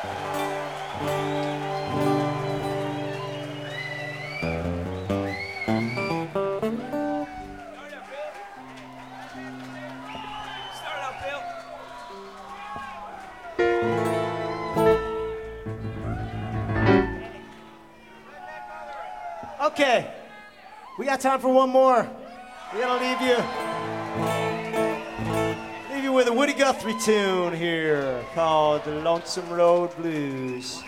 Okay, we got time for one more. We're gonna leave you with a Woody Guthrie tune here called The Lonesome Road Blues.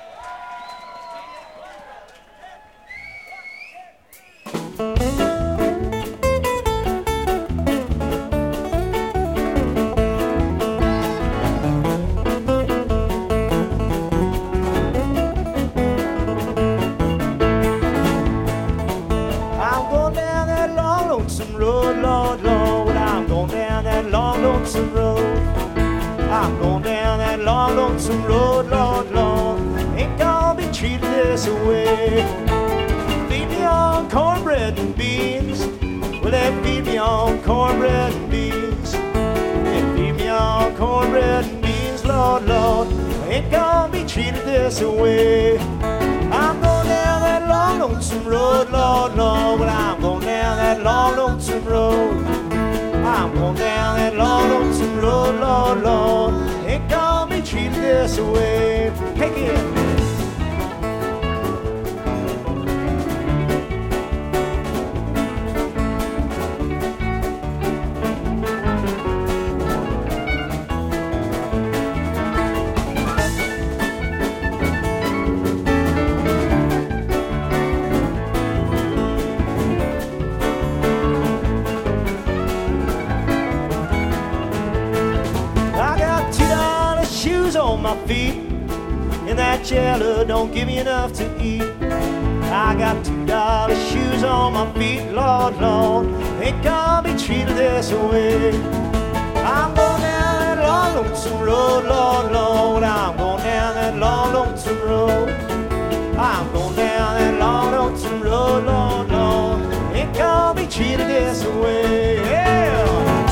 I'm going down that long, lonesome road, Lord, Lord. Ain't gonna be treated this way. Feed me on cornbread and beans. Well, they feed me on cornbread and beans. They feed me on cornbread and beans, Lord, Lord. Ain't gonna be treated this way. I'm going down that long, lonesome road, Lord, Lord. Well, I'm going down that long, lonesome road. I'm going down that long, lonesome road, Lord, Lord. Ain't gonna be treated this way. Take it. My feet and that jello don't give me enough to eat. I got $2 shoes on my feet, Lord, Lord. Ain't gonna be treated this way. I'm going down that long, lonesome road, Lord, Lord. I'm going down that long, lonesome road. I'm going down that long, lonesome road, Lord, Lord. Ain't gonna be treated this way. Yeah.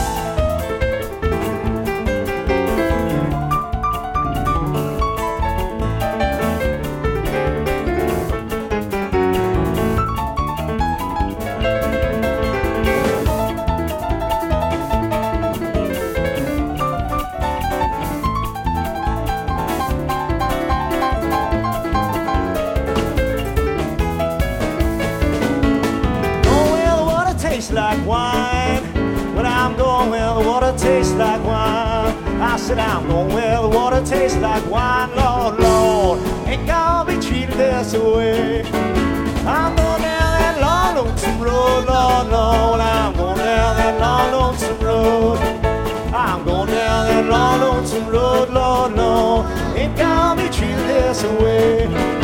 Like wine, but I'm going where the water tastes like wine. I said I'm going where the water tastes like wine, Lord, Lord. Ain't gonna be treated this way. I'm going down that long, lonesome road, Lord, Lord. I'm going down that long, lonesome road. I'm going down that long, lonesome road, Lord, Lord. Ain't gonna be treated this way.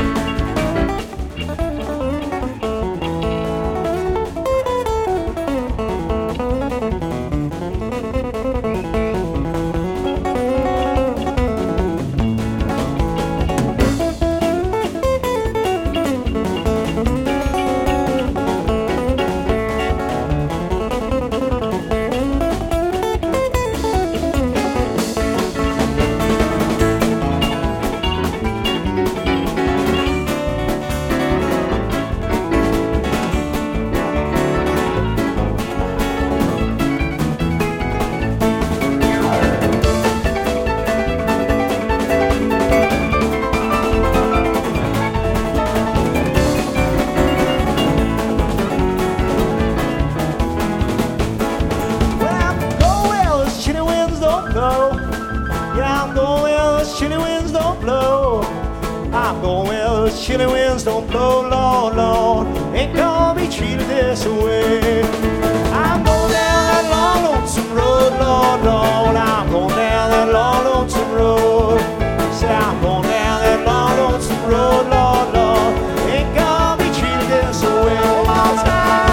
Chilly winds don't blow, Lord, Lord. Ain't gonna be treated this way. I'm going down that long, lonesome road, Lord, Lord. I'm going down that long, lonesome road. Say I'm going down that long, lonesome road, Lord, Lord. Ain't gonna be treated this way. One more time.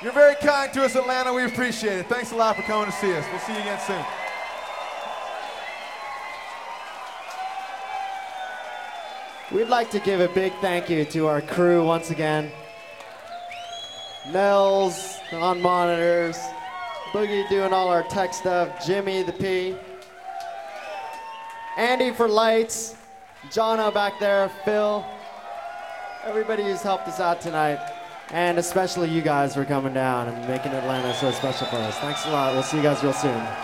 You're very kind to us, Atlanta. We appreciate it. Thanks a lot for coming to see us. We'll see you again soon. We'd like to give a big thank you to our crew once again. Nels on monitors, Boogie doing all our tech stuff, Jimmy the P, Andy for lights, Jono back there, Phil, everybody who's helped us out tonight, and especially you guys for coming down and making Atlanta so special for us. Thanks a lot. We'll see you guys real soon.